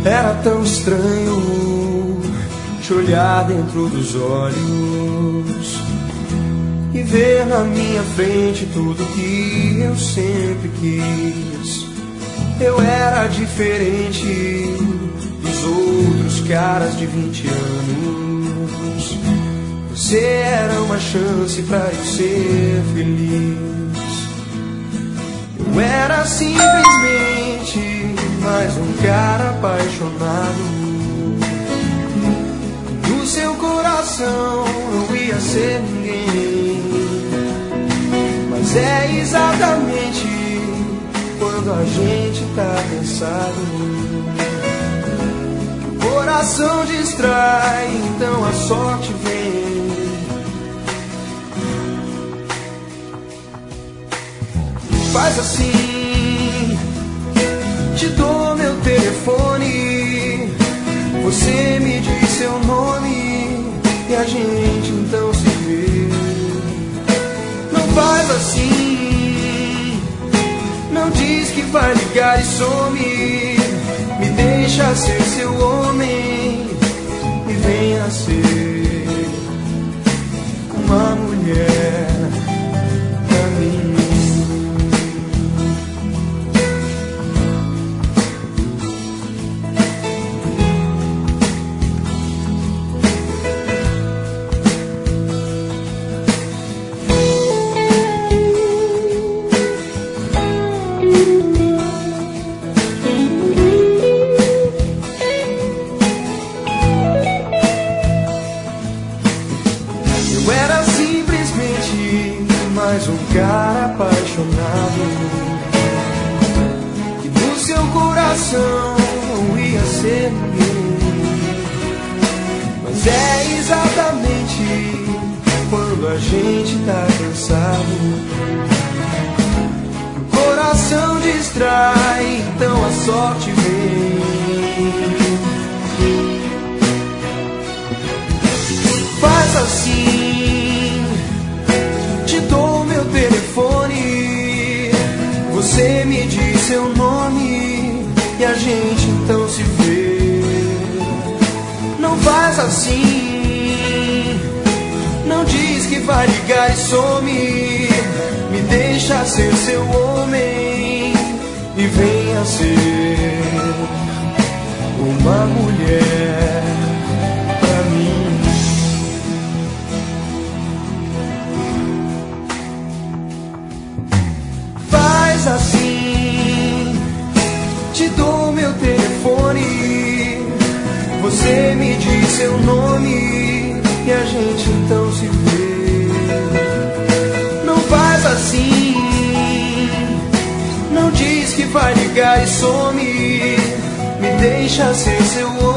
Era tão estranho te olhar dentro dos olhos e ver na minha frente tudo que eu sempre quis. Eu era diferente dos outros caras de 20 anos. Você era uma chance pra eu ser feliz. Eu era simplesmente mais um cara apaixonado. No seu coração não ia ser ninguém. Mas é exatamente quando a gente tá cansado que o coração distrai, então a sorte vem. Faz assim, te dou meu telefone, você me diz seu nome e a gente então se vê. Não faz assim, não diz que vai ligar e some, me deixa ser seu homem e venha ser uma mulher pra mim. Mais um cara apaixonado que no seu coração não ia ser ninguém. Mas é exatamente quando a gente tá cansado que o coração distrai, então a sorte vem. Faz assim, te dou meu telefone, você me diz seu nome e a gente então se vê. Não faz assim, não diz que vai ligar e some, me deixa ser seu homem e venha ser uma mulher pra mim. Assim, te dou meu telefone, você me diz seu nome e a gente então se vê. Não faz assim, não diz que vai ligar e some, me deixa ser seu